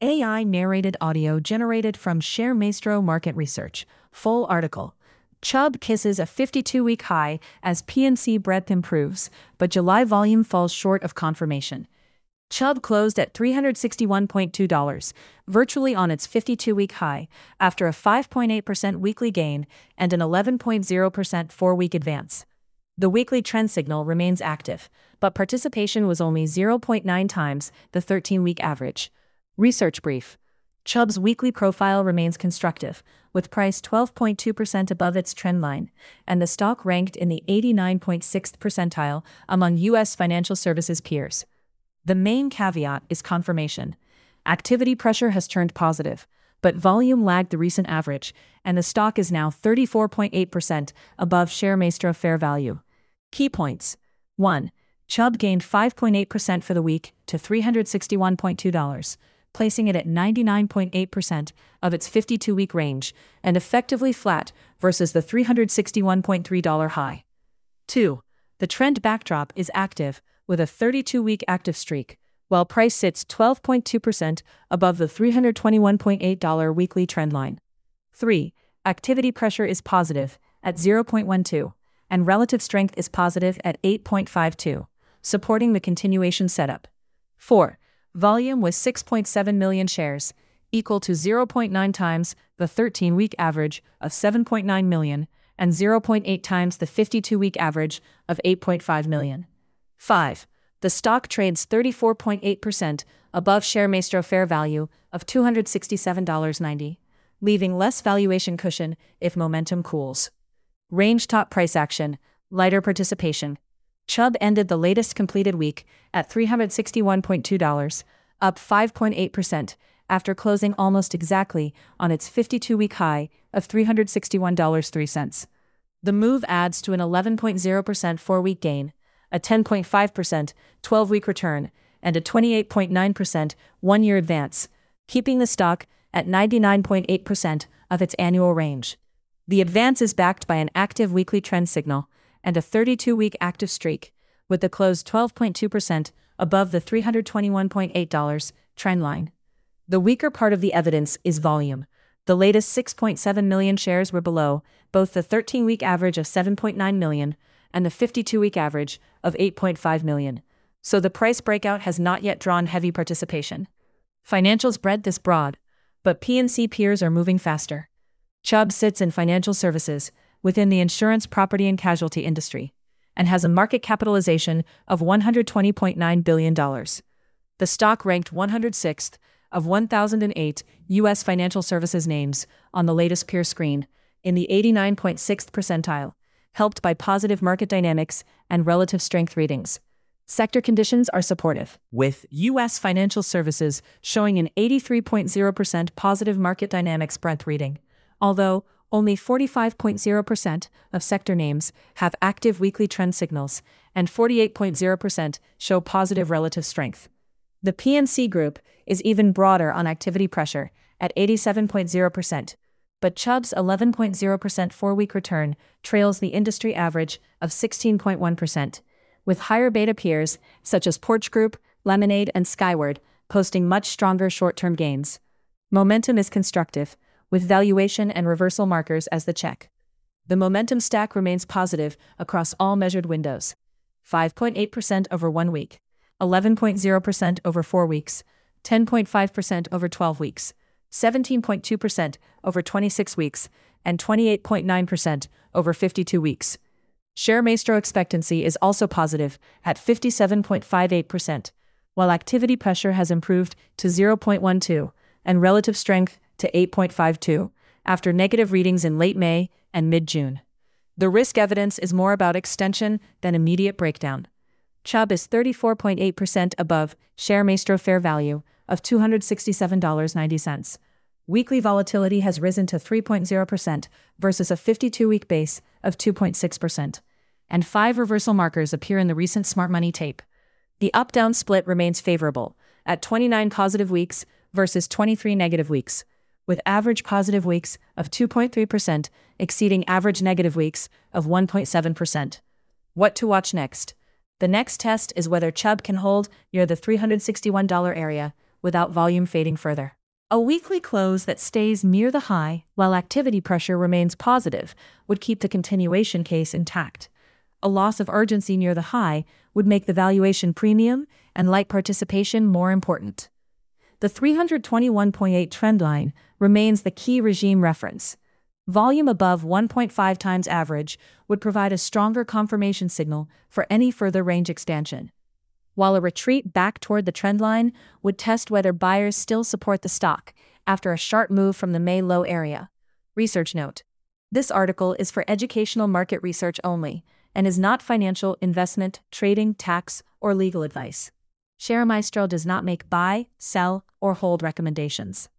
AI narrated audio generated from ShareMaestro Market Research. Full article. Chubb kisses a 52-week high as PNC breadth improves, but July volume falls short of confirmation. Chubb closed at $361.2, virtually on its 52-week high, after a 5.8% weekly gain and an 11.0% four-week advance. The weekly trend signal remains active, but participation was only 0.9 times the 13-week average. Research brief. Chubb's weekly profile remains constructive, with price 12.2% above its trend line, and the stock ranked in the 89.6th percentile among U.S. financial services peers. The main caveat is confirmation. Activity pressure has turned positive, but volume lagged the recent average, and the stock is now 34.8% above ShareMaestro fair value. Key points. 1. Chubb gained 5.8% for the week to $361.2, placing it at 99.8% of its 52-week range and effectively flat versus the $361.3 high. 2. The trend backdrop is active, with a 32-week active streak, while price sits 12.2% above the $321.8 weekly trend line. 3. Activity pressure is positive at 0.12, and relative strength is positive at 8.52, supporting the continuation setup. 4. Volume was 6.7 million shares, equal to 0.9 times the 13-week average of 7.9 million and 0.8 times the 52-week average of 8.5 million. 5. The stock trades 34.8% above ShareMaestro fair value of $267.90, leaving less valuation cushion if momentum cools. Range top price action, lighter participation. Chubb ended the latest completed week at $361.2, up 5.8%, after closing almost exactly on its 52-week high of $361.03. The move adds to an 11.0% four-week gain, a 10.5% 12-week return, and a 28.9% one-year advance, keeping the stock at 99.8% of its annual range. The advance is backed by an active weekly trend signal and a 32-week active streak, with the close 12.2% above the $321.8 trend line. The weaker part of the evidence is volume. The latest 6.7 million shares were below both the 13-week average of 7.9 million and the 52-week average of 8.5 million, so the price breakout has not yet drawn heavy participation. Financials breadth is broad, but PNC peers are moving faster. Chubb sits in financial services, within the insurance, property, and casualty industry, and has a market capitalization of $120.9 billion. The stock ranked 106th of 1,008 U.S. financial services names on the latest peer screen, in the 89.6th percentile, helped by positive market dynamics and relative strength ratings. Sector conditions are supportive, with U.S. financial services showing an 83.0% positive market dynamics breadth reading, although only 45.0% of sector names have active weekly trend signals, and 48.0% show positive relative strength. The PNC group is even broader on activity pressure, at 87.0%, but Chubb's 11.0% four-week return trails the industry average of 16.1%, with higher beta peers such as Porch Group, Lemonade, and Skyward posting much stronger short-term gains. Momentum is constructive, with valuation and reversal markers as the check. The momentum stack remains positive across all measured windows: 5.8% over 1 week, 11.0% over 4 weeks, 10.5% over 12 weeks, 17.2% over 26 weeks, and 28.9% over 52 weeks. ShareMaestro expectancy is also positive at 57.58%, while activity pressure has improved to 0.12 and relative strength to 8.52 after negative readings in late May and mid-June. The risk evidence is more about extension than immediate breakdown. Chubb is 34.8% above ShareMaestro fair value of $267.90. Weekly volatility has risen to 3.0% versus a 52-week base of 2.6%, and 5 reversal markers appear in the recent smart money tape. The up-down split remains favorable, at 29 positive weeks versus 23 negative weeks, with average positive weeks of 2.3% exceeding average negative weeks of 1.7%. What to watch next? The next test is whether Chubb can hold near the $361 area, without volume fading further. A weekly close that stays near the high while activity pressure remains positive would keep the continuation case intact. A loss of urgency near the high would make the valuation premium and light participation more important. The 321.8 trendline remains the key regime reference. Volume above 1.5 times average would provide a stronger confirmation signal for any further range expansion, while a retreat back toward the trendline would test whether buyers still support the stock after a sharp move from the May low area. Research note: this article is for educational market research only and is not financial, investment, trading, tax, or legal advice. ShareMaestro does not make buy, sell, or hold recommendations.